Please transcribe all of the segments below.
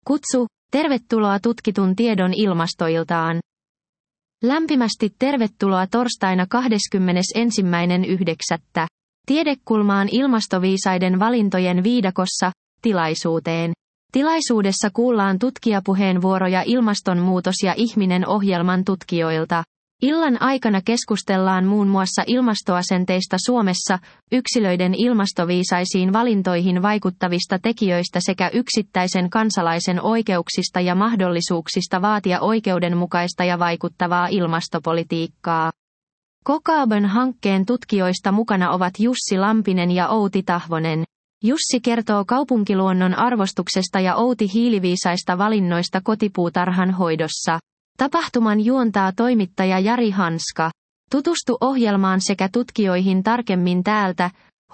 Kutsu, tervetuloa tutkitun tiedon ilmastoiltaan. Lämpimästi tervetuloa torstaina 21.9. Tiedekulmaan ilmastoviisaiden valintojen viidakossa, tilaisuuteen. Tilaisuudessa kuullaan tutkijapuheenvuoroja ilmastonmuutos ja ihminen ohjelman tutkijoilta. Illan aikana keskustellaan muun muassa ilmastoasenteista Suomessa, yksilöiden ilmastoviisaisiin valintoihin vaikuttavista tekijöistä sekä yksittäisen kansalaisen oikeuksista ja mahdollisuuksista vaatia oikeudenmukaista ja vaikuttavaa ilmastopolitiikkaa. Co-Carbon-hankkeen tutkijoista mukana ovat Jussi Lampinen ja Outi Tahvonen. Jussi kertoo kaupunkiluonnon arvostuksesta ja Outi hiiliviisaista valinnoista kotipuutarhan hoidossa. Tapahtuman juontaa toimittaja Jari Hanska. Tutustu ohjelmaan sekä tutkijoihin tarkemmin täältä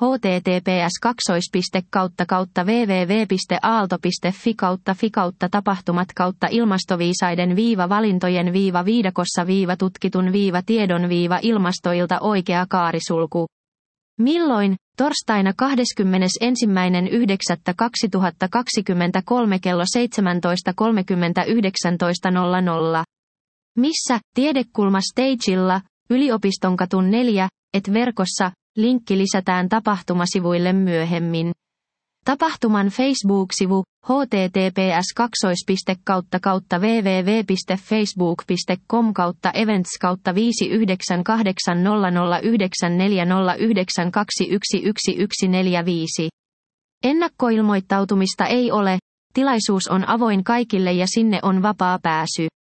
https://www.aalto.fi/tapahtumat/ilmastoviisaiden-viidakossa-tutkitun-tiedon-ilmastoilta oikea kaarisulku. Milloin? Torstaina 21.9.2023 kello 17.30–19.00. Missä? Tiedekulma Stagella, Yliopistonkatun 4, verkossa, linkki lisätään tapahtumasivuille myöhemmin. Tapahtuman Facebook-sivu, https://www.facebook.com/events/59009409211145. Ennakkoilmoittautumista ei ole, tilaisuus on avoin kaikille ja sinne on vapaa pääsy.